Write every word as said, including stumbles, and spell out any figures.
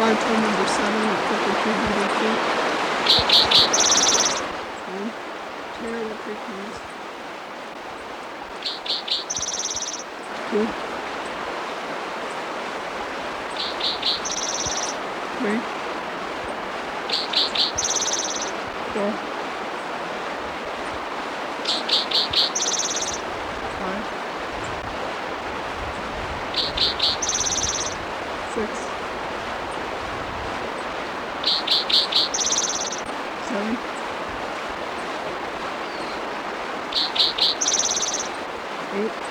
five tool number seven at fifty-two hundred feet. Okay. Tear electric keys. Two. Three. Four. Five. Six. Seven. Eight.